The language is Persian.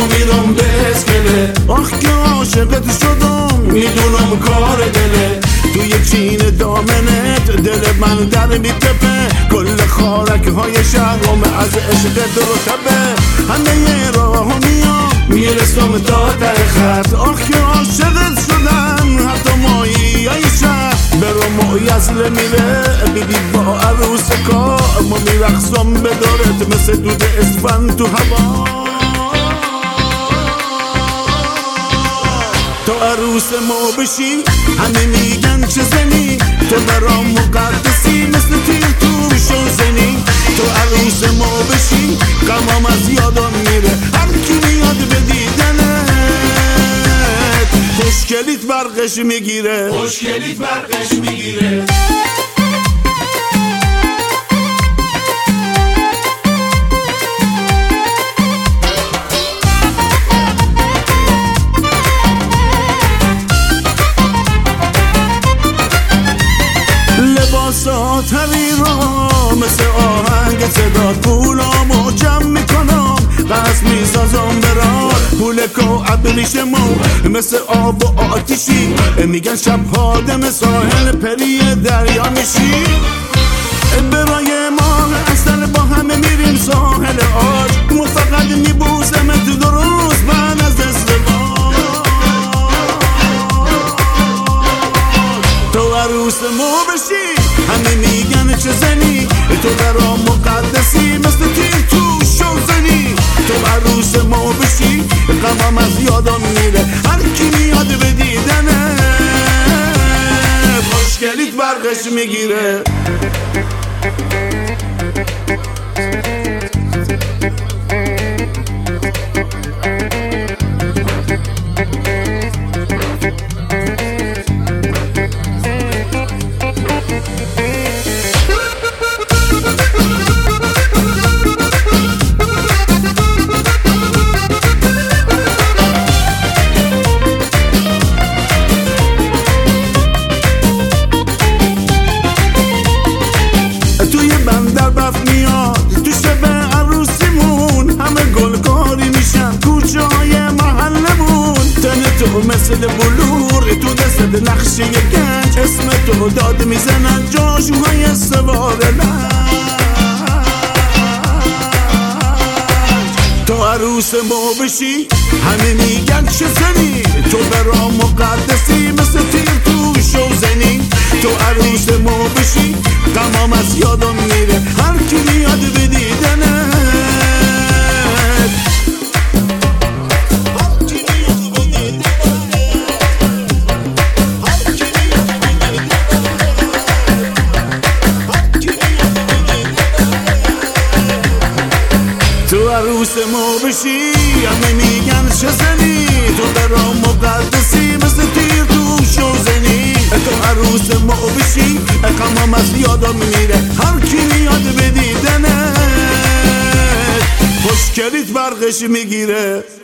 و میرم به اسکله. آخ که عاشقت شدم میدونم کار دله، توی چین دامنت دل من در میتپه، کل خارک های شهرم از عشق رو تبه، همه راه میام میرسم تا ته خط. آخ که عاشقت شدن حتی مایی های شهر، برو یزل میره بیدی با عروس کار، ما میرقصم به دارت مثل دود اسفن تو هوا. تو عروس ما بشی همه میگن چه زنی، تو برام مقدسی مثل تیر تو شو زنی. تو عروس ما بشی غمام از یادم میره، هر کی میاد به دیدنت خوشگلیت برقش میگیره، خوشگلیت برقش میگیره. لباسات را مثل آهنگ صدا پولامو جمع میکنم، قصد میسازم برات پول کو ابریشمو مثل آب و آتیشی، میگن شب هادم ساحل پری دریا میشی. برای ما اصلا با همه میریم ساحل آج، مو فقط میبوسمت درست من از ازدواج. تو عروس مو بشی همه میگن چه زنی، تو برام مقدسی مثل تیر تو شو زنی. تو عروس ما بشی غمام از یادم میره، هر کی میاد به دیدنت خوشگلیت برقش میگیره. تو شب عروسیمون همه گلکاری میشن کوچه های محلمون، تن تو مثل بلور تو دست نقشه گنج، اسم تو داد میزنن جاشوهای سوار لنج. تو عروس ما بشی همه میگن چه زنی، تو برام مقدسی مثل تیر تو شو زنی. تو عروس ما بشی غمام از یادم میره، هر کی میاد به دیدنت تو عروس ما بشی همه میگن چه زنی، تو برام مقدسی مثل تیر تو شو زنی. تو عروس ما بشی غمام از یادم میره، هر کی میاد به دیدنت خوشگلیت برقش میگیره.